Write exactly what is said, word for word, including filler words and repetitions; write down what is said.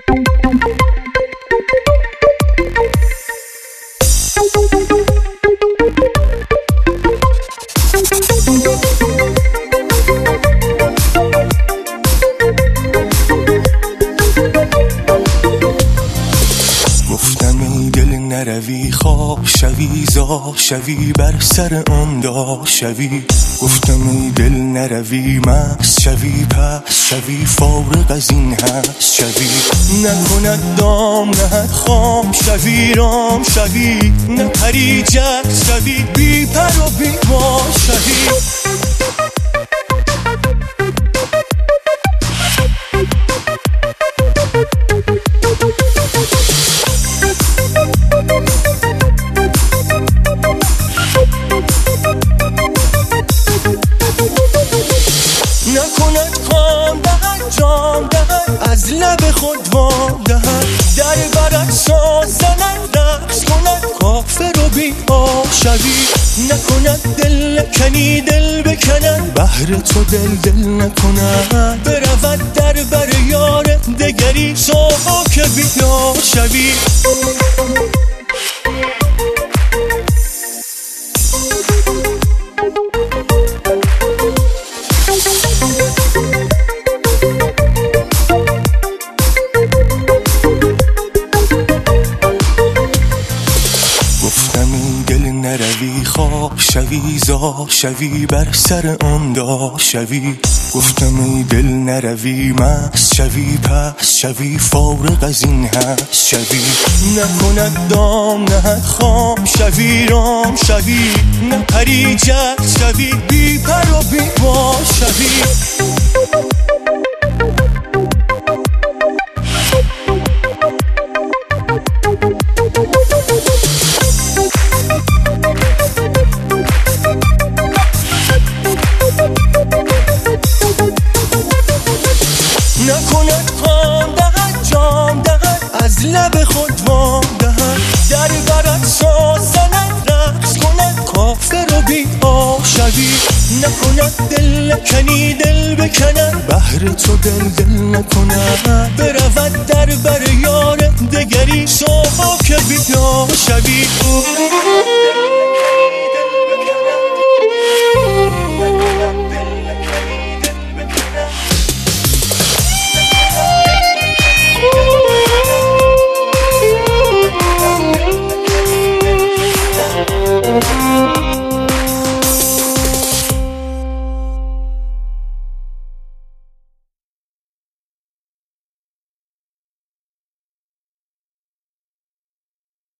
نروی خواب شوی زا شوی بر سر عمدا شوی گفتم ای دل نروی مست شوی پس شوی فارغ از این هست شوی نکند دام نهد خام شوی رام شوی نپری جد شوی بی پر و بی ما شوی نکند خام دهد جام دهد از لب خود وام دهد در برد ساز زند رقص کند کافر و بی پا شوی نکند دل کنی دل بکند بهر تو دل دل نکند برود در بر یار دگری صبح که بیدار شوی نروی خواب شوی زا شوی بر سر عمدا شوی گفتم ای دل نروی مست شوی پس شوی فارغ از این هست شوی نکند دام نهد خام شوی رام شوی نپری جد شوی بی پر و بی ما شوی نکند خام دهد جام دهد از لب خود وام دهد در برد ساز زند رقص کند کافر و بی پا شوی نکند دل کنی دل بکند بهر تو دل دل نکند برود در بر یار دگری صبح که بیدار شوی